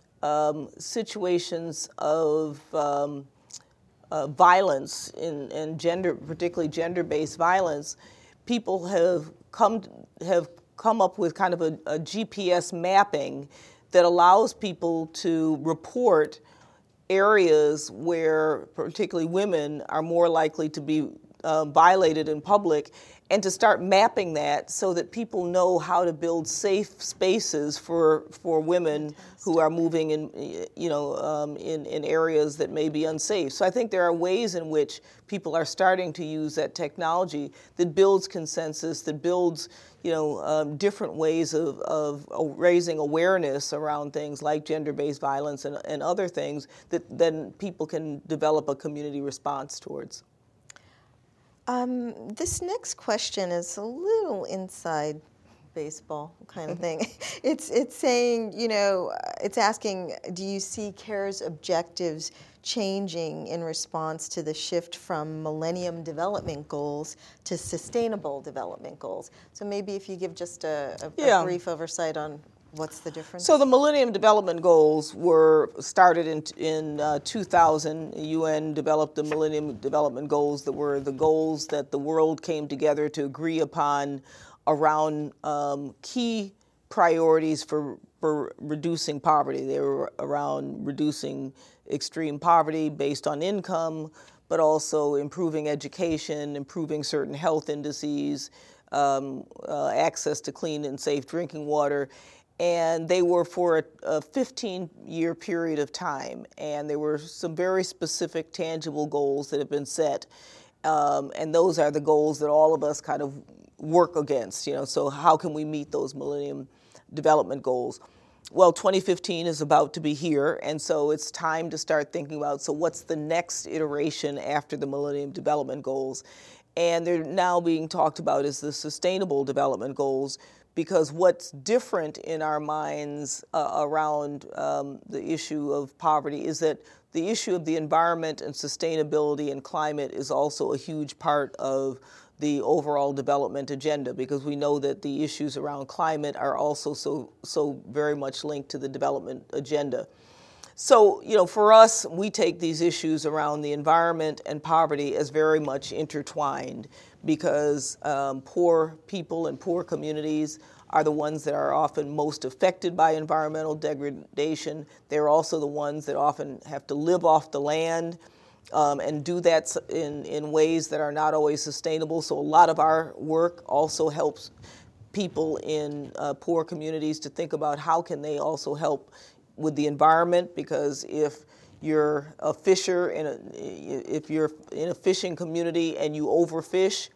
S2: um, situations of um, uh, violence in, and gender, particularly gender-based violence, people have come have come up with kind of a, a G P S mapping that allows people to report areas where particularly women are more likely to be uh, violated in public, and to start mapping that so that people know how to build safe spaces for for women
S1: Fantastic.
S2: Who are moving in, you know, um, in, in areas that may be unsafe. So I think there are ways in which people are starting to use that technology that builds consensus, that builds, you know, um, different ways of, of raising awareness around things like gender-based violence and, and other things that then people can develop a community response towards.
S1: Um, this next question is a little inside baseball kind of thing. It's it's saying, you know, it's asking, do you see CARE's objectives changing in response to the shift from Millennium Development Goals to Sustainable Development Goals? So maybe if you give just a, a,
S2: yeah.
S1: a brief oversight on what's the difference?
S2: So the Millennium Development Goals were started in in uh, two thousand. The U N developed the Millennium Development Goals that were the goals that the world came together to agree upon around um, key priorities for, for reducing poverty. They were around reducing extreme poverty based on income, but also improving education, improving certain health indices, um, uh, access to clean and safe drinking water. And they were for a fifteen-year period of time. And there were some very specific, tangible goals that have been set. Um, and those are the goals that all of us kind of work against, you know, so how can we meet those Millennium Development Goals? Well, twenty fifteen is about to be here, and so it's time to start thinking about, so what's the next iteration after the Millennium Development Goals? And they're now being talked about as the Sustainable Development Goals, because what's different in our minds uh, around um, the issue of poverty is that the issue of the environment and sustainability and climate is also a huge part of the overall development agenda, because we know that the issues around climate are also so so very much linked to the development agenda. So, you know, for us, we take these issues around the environment and poverty as very much intertwined, because um, poor people and poor communities are the ones that are often most affected by environmental degradation. They're also the ones that often have to live off the land um, and do that in, in ways that are not always sustainable. So a lot of our work also helps people in uh, poor communities to think about how can they also help with the environment, because if you're a fisher in a, if you're in a fishing community and you overfish,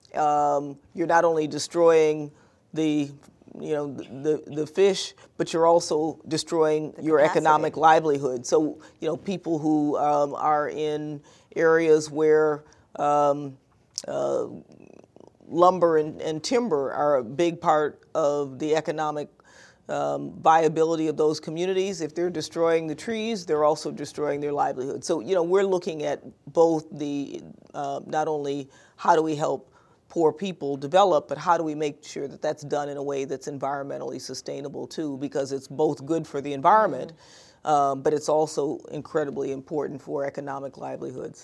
S2: um, you're not only destroying the you know the the fish, but you're also destroying your economic livelihood. So you know people who um, are in areas where um, uh, lumber and, and timber are a big part of the economic Um, viability of those communities. If they're destroying the trees, they're also destroying their livelihood. So, you know, we're looking at both the, uh, not only how do we help poor people develop, but how do we make sure that that's done in a way that's environmentally sustainable too, because it's both good for the environment, mm-hmm. um, but it's also incredibly important for economic livelihoods.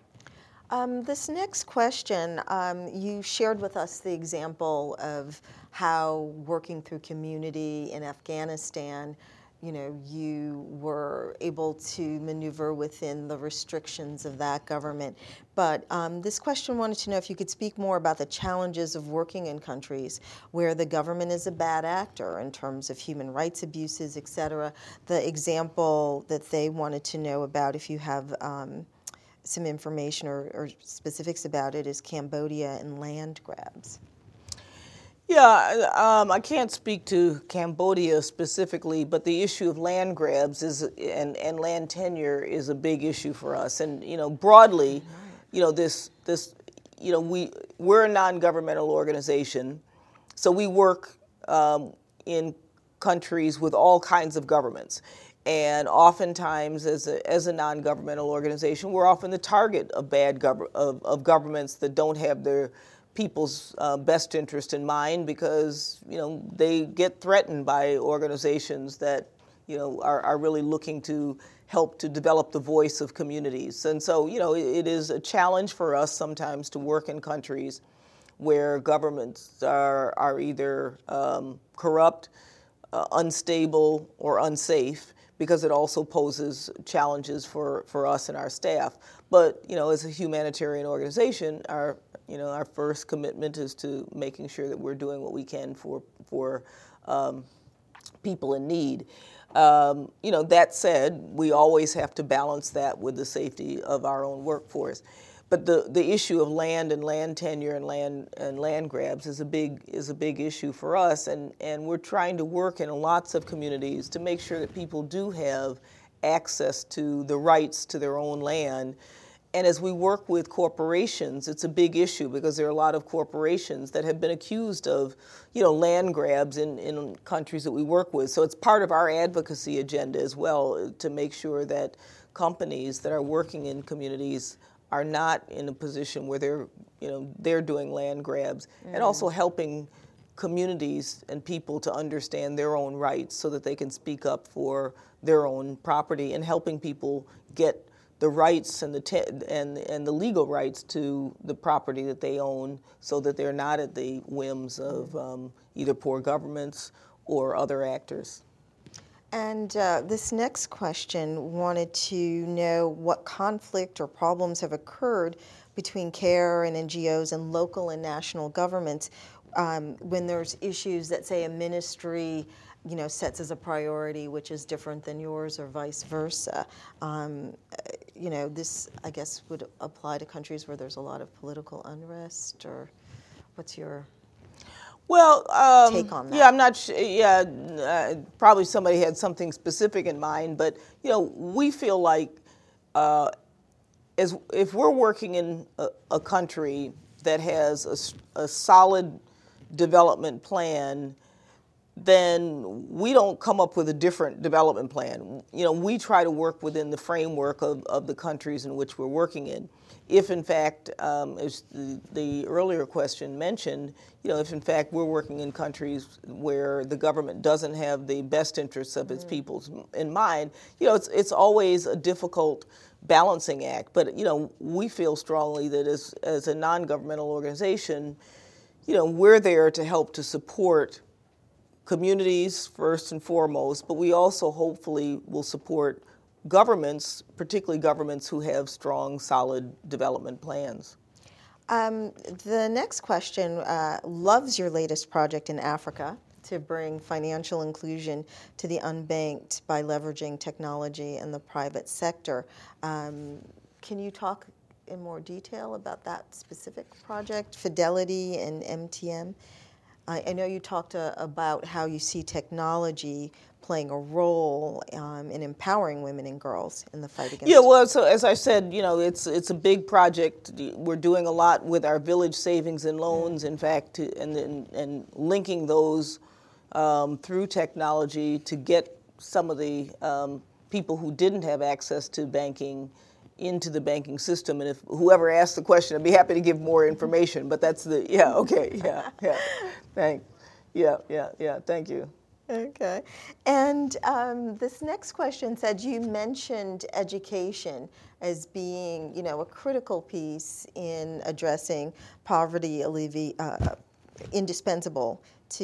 S1: Um, this next question, um, you shared with us the example of how working through community in Afghanistan, you know, you were able to maneuver within the restrictions of that government. But um, this question wanted to know if you could speak more about the challenges of working in countries where the government is a bad actor in terms of human rights abuses, et cetera. The example that they wanted to know about, if you have um, some information or, or specifics about it, is Cambodia and land grabs.
S2: Yeah, um, I can't speak to Cambodia specifically, but the issue of land grabs is and, and land tenure is a big issue for us. And you know, broadly, you know, this this you know we we're a non-governmental organization, so we work um, in countries with all kinds of governments. And oftentimes, as a, as a non-governmental organization, we're often the target of bad gov- of, of governments that don't have their people's uh, best interest in mind, because you know they get threatened by organizations that you know are, are really looking to help to develop the voice of communities. And so you know it, it is a challenge for us sometimes to work in countries where governments are are either um, corrupt, uh, unstable, or unsafe, because it also poses challenges for, for us and our staff. But, you know, as a humanitarian organization, our, you know, our first commitment is to making sure that we're doing what we can for, for um, people in need. Um, you know, that said, we always have to balance that with the safety of our own workforce. But the, the issue of land and land tenure and land and land grabs is a big is a big issue for us, and, and we're trying to work in lots of communities to make sure that people do have access to the rights to their own land, and as we work with corporations, it's a big issue because there are a lot of corporations that have been accused of, you know, land grabs in, in countries that we work with. So it's part of our advocacy agenda as well to make sure that companies that are working in communities are not in a position where they're, you know, they're doing land grabs, mm. and also helping communities and people to understand their own rights so that they can speak up for their own property, and helping people get the rights and the te- and and the legal rights to the property that they own, so that they're not at the whims of um, either poor governments or other actors.
S1: And uh, this next question wanted to know what conflict or problems have occurred between CARE and N G Os and local and national governments um, when there's issues that, say, a ministry, you know, sets as a priority, which is different than yours, or vice versa. Um, you know, this, I guess, would apply to countries where there's a lot of political unrest, or what's your
S2: well, um,
S1: take on that?
S2: Yeah, I'm not sure. Yeah, uh, probably somebody had something specific in mind, but, you know, we feel like uh, as if we're working in a, a country that has a, a solid development plan, then we don't come up with a different development plan. You know, we try to work within the framework of, of the countries in which we're working in. If in fact, um, as the, the earlier question mentioned, you know, if in fact we're working in countries where the government doesn't have the best interests of its mm. people in mind, you know, it's it's always a difficult balancing act. But, you know, we feel strongly that as as a non-governmental organization, you know, we're there to help to support communities first and foremost, but we also hopefully will support governments, particularly governments who have strong, solid development plans.
S1: Um, the next question uh, loves your latest project in Africa to bring financial inclusion to the unbanked by leveraging technology and the private sector. Um, can you talk in more detail about that specific project, Fidelity and M T M? I, I know you talked uh, about how you see technology playing a role um, in empowering women and girls in the fight against.
S2: Yeah, well, so as I said, you know, it's it's a big project. We're doing a lot with our village savings and loans, in fact, to, and, and and linking those um, through technology to get some of the um, people who didn't have access to banking into the banking system. And if whoever asked the question, I'd be happy to give more information. But that's the yeah, okay, yeah, yeah, thanks, yeah, yeah, yeah, thank you.
S1: Okay. And um, this next question said you mentioned education as being, you know, a critical piece in addressing poverty, allevi- uh, indispensable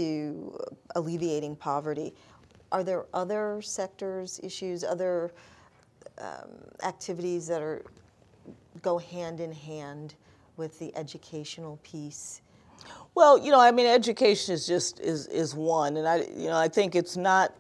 S1: to alleviating poverty. Are there other sectors, issues, other um, activities that are go hand in hand with the educational piece?
S2: Well, you know, I mean, education is just is is one, and I, you know, I think it's not,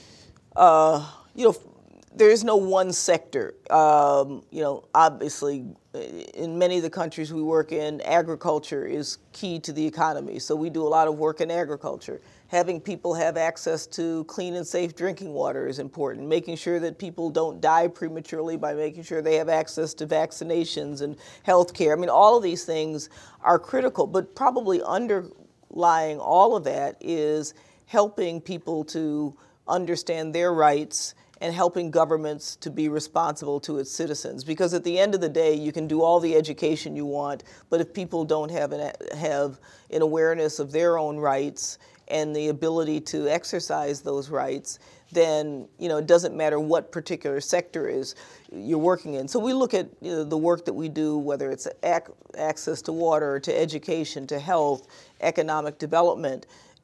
S2: uh, you know, there is no one sector. Um, you know, obviously, in many of the countries we work in, agriculture is key to the economy. So we do a lot of work in agriculture. Having people have access to clean and safe drinking water is important. Making sure that people don't die prematurely by making sure they have access to vaccinations and health care. I mean, all of these things are critical, but probably underlying all of that is helping people to understand their rights and helping governments to be responsible to its citizens. Because at the end of the day, you can do all the education you want, but if people don't have an, have an awareness of their own rights and the ability to exercise those rights, then, you know, it doesn't matter what particular sector is you're working in. So we look at, you know, the work that we do, whether it's ac- access to water, to education, to health, economic development,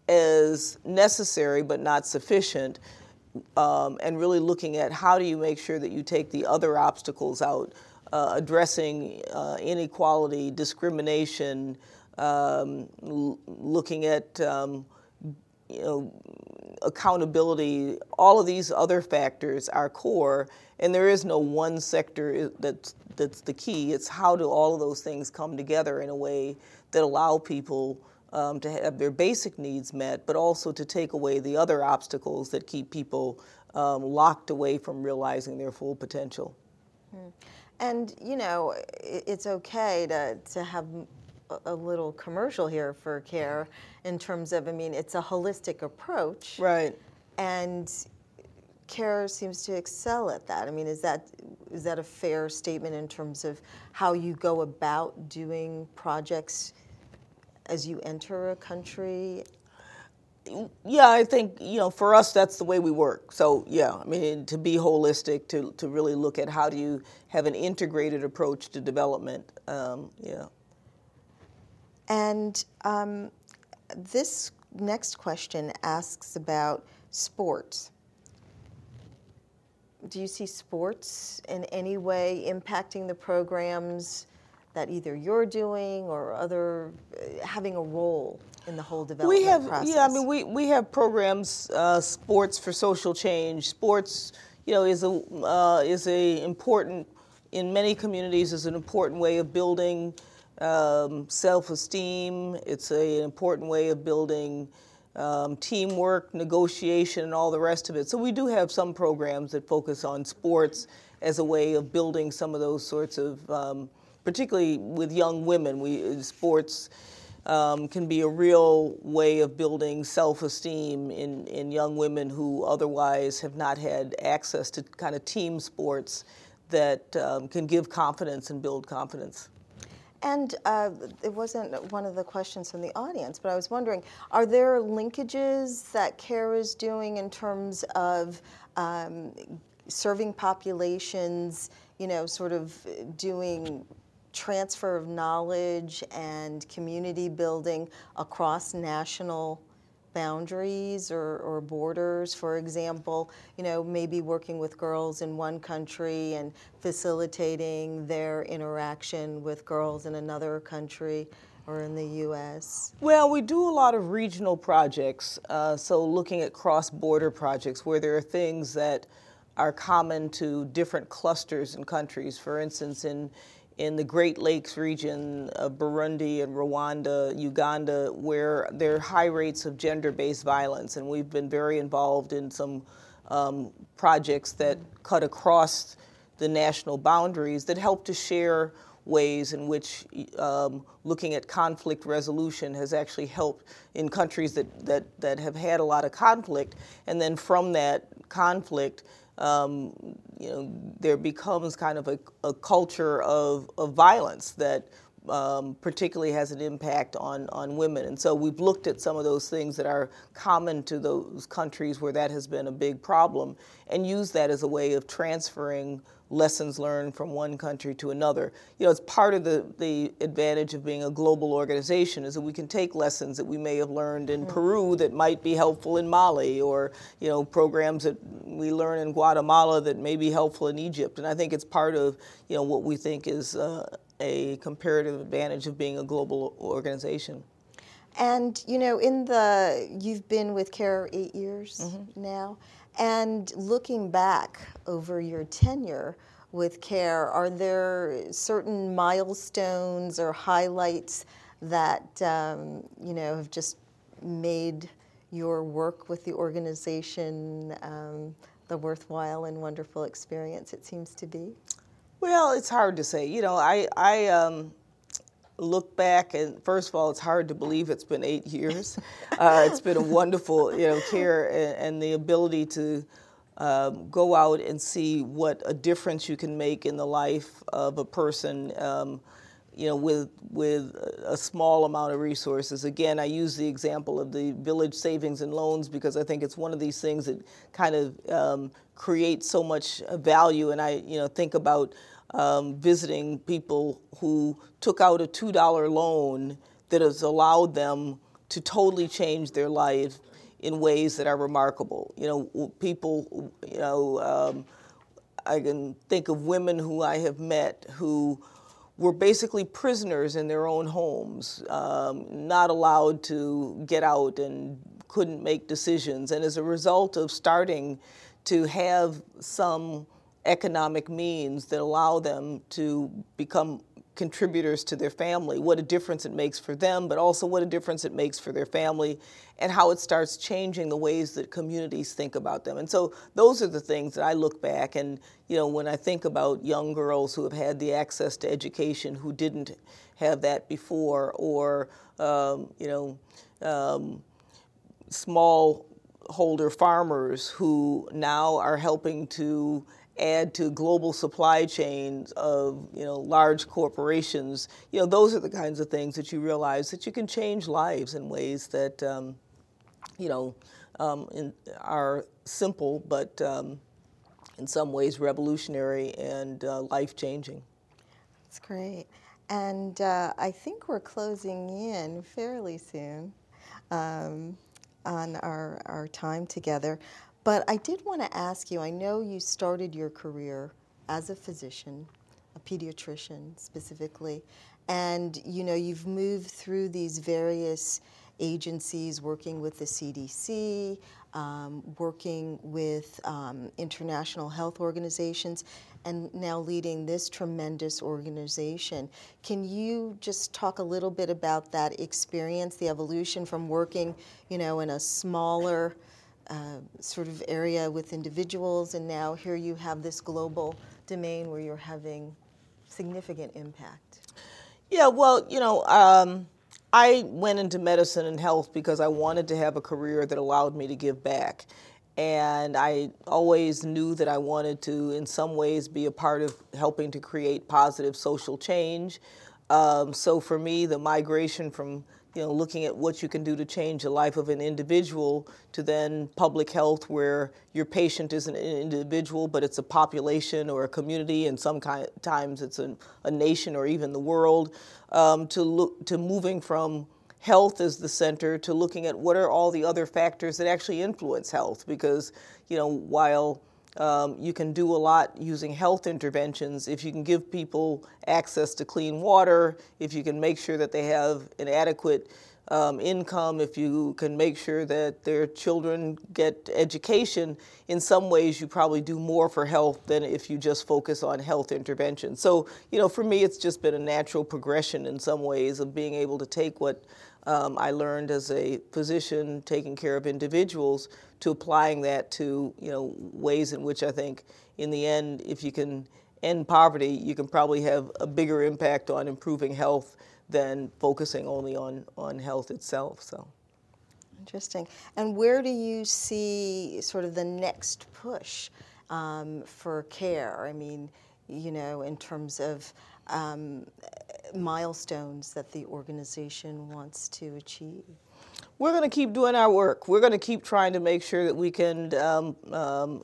S2: as necessary but not sufficient. Um, and really looking at how do you make sure that you take the other obstacles out, uh, addressing uh, inequality, discrimination, um, l- looking at um, you know, accountability. All of these other factors are core, and there is no one sector that's that's the key. It's how do all of those things come together in a way that allow people Um, to have their basic needs met, but also to take away the other obstacles that keep people um, locked away from realizing their full potential.
S1: Hmm. And, you know, i- it's okay to, to have a, a little commercial here for CARE in terms of, I mean, it's a holistic approach.
S2: Right.
S1: And CARE seems to excel at that. I mean, is that is that a fair statement in terms of how you go about doing projects as you enter a country?
S2: Yeah, I think, you know, for us, that's the way we work. So, yeah, I mean, to be holistic, to, to really look at how do you have an integrated approach to development, um, yeah.
S1: And um, this next question asks about sports. Do you see sports in any way impacting the programs that either you're doing or other, uh, having a role in the whole development
S2: We have,
S1: process?
S2: yeah, I mean, we, we have programs, uh, Sports for Social Change. Sports, you know, is a, uh, is a important, in many communities, is an important way of building um, self-esteem. It's a, an important way of building um, teamwork, negotiation, and all the rest of it. So we do have some programs that focus on sports as a way of building some of those sorts of, um, particularly with young women, we sports um, can be a real way of building self-esteem in, in young women who otherwise have not had access to kind of team sports that um, can give confidence and build confidence.
S1: And uh, it wasn't one of the questions from the audience, but I was wondering, are there linkages that CARE is doing in terms of um, serving populations, you know, sort of doing transfer of knowledge and community building across national boundaries or, or borders? For example, you know, maybe working with girls in one country and facilitating their interaction with girls in another country or in the U S?
S2: Well, we do a lot of regional projects, uh, so looking at cross-border projects where there are things that are common to different clusters and countries. For instance, in in the Great Lakes region of Burundi and Rwanda, Uganda, where there are high rates of gender-based violence, and we've been very involved in some um, projects that cut across the national boundaries that help to share ways in which um, looking at conflict resolution has actually helped in countries that, that, that have had a lot of conflict, and then from that conflict, Um, you know, there becomes kind of a, a culture of, of violence that um, particularly has an impact on, on women. And so we've looked at some of those things that are common to those countries where that has been a big problem and used that as a way of transferring lessons learned from one country to another. You know, it's part of the, the advantage of being a global organization is that we can take lessons that we may have learned in Peru that might be helpful in Mali, or, you know, programs that we learn in Guatemala that may be helpful in Egypt. And I think it's part of, you know, what we think is uh, a comparative advantage of being a global organization.
S1: And, you know, in the, you've been with CARE eight years mm-hmm. now, and looking back over your tenure with CARE, are there certain milestones or highlights that, um, you know, have just made your work with the organization um, the worthwhile and wonderful experience it seems to be?
S2: Well, it's hard to say. You know, I, I um, look back, and first of all, it's hard to believe it's been eight years. Uh, it's been a wonderful, you know, CARE and, and the ability to um, go out and see what a difference you can make in the life of a person, um, you know, with with a small amount of resources. Again, I use the example of the Village Savings and Loans because I think it's one of these things that kind of um, creates so much value. And I, you know, think about Um, visiting people who took out a two dollar loan that has allowed them to totally change their life in ways that are remarkable. You know, people, you know, um, I can think of women who I have met who were basically prisoners in their own homes, um, not allowed to get out and couldn't make decisions. And as a result of starting to have some economic means that allow them to become contributors to their family, what a difference it makes for them, but also what a difference it makes for their family, and how it starts changing the ways that communities think about them. And so those are the things that I look back and, you know, when I think about young girls who have had the access to education who didn't have that before, or, um, you know, um, small holder farmers who now are helping to add to global supply chains of, you know, large corporations. You know, those are the kinds of things that you realize that you can change lives in ways that, um, you know, um, in, are simple, but um, in some ways revolutionary and uh, life-changing.
S1: That's great. And uh, I think we're closing in fairly soon um, on our, our time together. But I did want to ask you, I know you started your career as a physician, a pediatrician specifically, and you know, you've moved through these various agencies working with the C D C, um, working with um, international health organizations, and now leading this tremendous organization. Can you just talk a little bit about that experience, the evolution from working, you know, in a smaller uh, sort of area with individuals, and now here you have this global domain where you're having significant impact?
S2: Yeah, well, you know, um, I went into medicine and health because I wanted to have a career that allowed me to give back. And I always knew that I wanted to, in some ways, be a part of helping to create positive social change. Um, so for me, the migration from, you know, looking at what you can do to change the life of an individual to then public health, where your patient isn't an individual, but it's a population or a community, and sometimes it's a, a nation or even the world, um, to look to moving from health as the center to looking at what are all the other factors that actually influence health. Because, you know, while um, you can do a lot using health interventions, if you can give people access to clean water, if you can make sure that they have an adequate um, income, if you can make sure that their children get education, in some ways you probably do more for health than if you just focus on health intervention. So, you know, for me, it's just been a natural progression in some ways of being able to take what Um, I learned as a physician taking care of individuals to applying that to, you know, ways in which I think in the end, if you can end poverty, you can probably have a bigger impact on improving health than focusing only on, on health itself. So.
S1: Interesting. And where do you see sort of the next push um, for care? I mean, you know, in terms of um, milestones that the organization wants to achieve?
S2: We're going to keep doing our work. We're going to keep trying to make sure that we can um, um,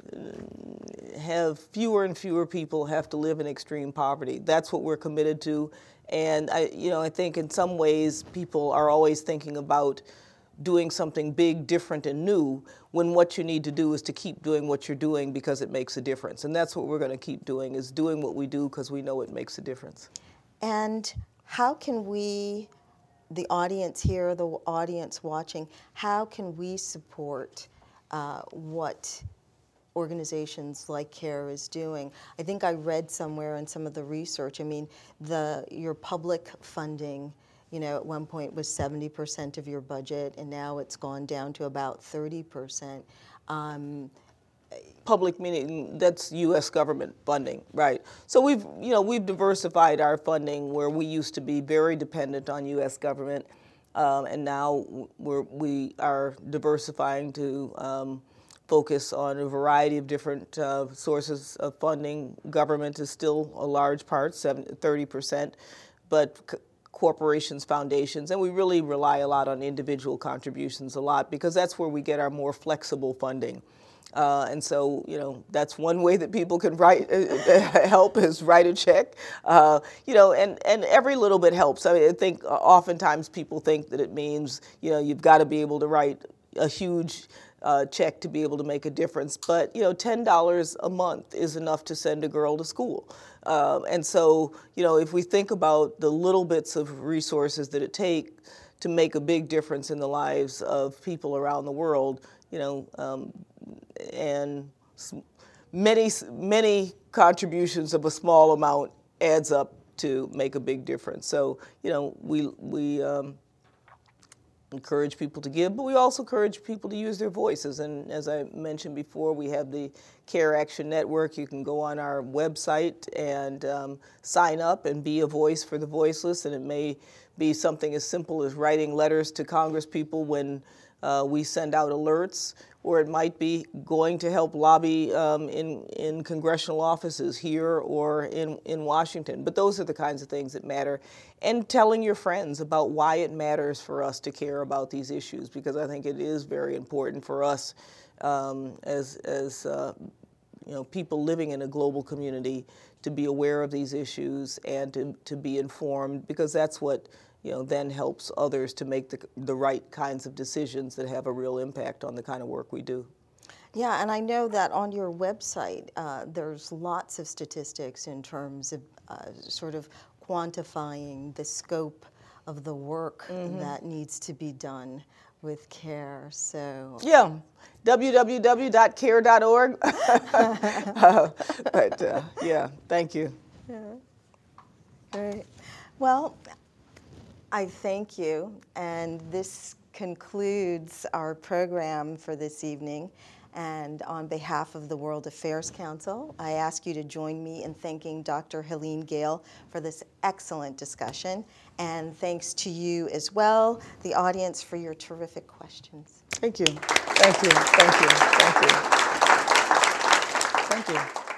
S2: have fewer and fewer people have to live in extreme poverty. That's what we're committed to. And I, you know, I think in some ways people are always thinking about doing something big, different, and new, when what you need to do is to keep doing what you're doing because it makes a difference. And that's what we're going to keep doing, is doing what we do because we know it makes a difference.
S1: And how can we, the audience here, the audience watching, how can we support uh, what organizations like CARE is doing? I think I read somewhere in some of the research, I mean, the your public funding, you know, at one point was seventy percent of your budget, and now it's gone down to about thirty percent. Um,
S2: Public meaning that's U S government funding, right? So we've, you know, we've diversified our funding, where we used to be very dependent on U S government, um, and now we're we are diversifying to um, focus on a variety of different uh, sources of funding. Government is still a large part, thirty percent, but c- corporations, foundations, and we really rely a lot on individual contributions a lot, because that's where we get our more flexible funding. Uh, and so, you know, that's one way that people can write, uh, help is write a check, uh, you know, and, and every little bit helps. I mean, I think oftentimes people think that it means, you know, you've got to be able to write a huge uh, check to be able to make a difference. But, you know, ten dollars a month is enough to send a girl to school. Um, and so, you know, if we think about the little bits of resources that it takes to make a big difference in the lives of people around the world, you know, um, and many, many contributions of a small amount adds up to make a big difference. So, you know, we, we um, encourage people to give, but we also encourage people to use their voices. And as I mentioned before, we have the Care Action Network. You can go on our website and um, sign up and be a voice for the voiceless. And it may be something as simple as writing letters to Congresspeople when uh, we send out alerts, or it might be going to help lobby um, in, in congressional offices here or in, in Washington. But those are the kinds of things that matter. And telling your friends about why it matters for us to care about these issues, because I think it is very important for us um, as, as uh, you know, people living in a global community to be aware of these issues and to, to be informed, because that's what, you know, then helps others to make the, the right kinds of decisions that have a real impact on the kind of work we do.
S1: Yeah, and I know that on your website, uh, there's lots of statistics in terms of uh, sort of quantifying the scope of the work mm-hmm. that needs to be done with care. So
S2: yeah, w w w dot care dot org. uh, but uh, yeah, thank you.
S1: Yeah. Great. Well, I thank you, and this concludes our program for this evening. And on behalf of the World Affairs Council, I ask you to join me in thanking Doctor Helene Gayle for this excellent discussion. And thanks to you as well, the audience, for your terrific questions.
S2: Thank you. Thank you. Thank you. Thank you. Thank you.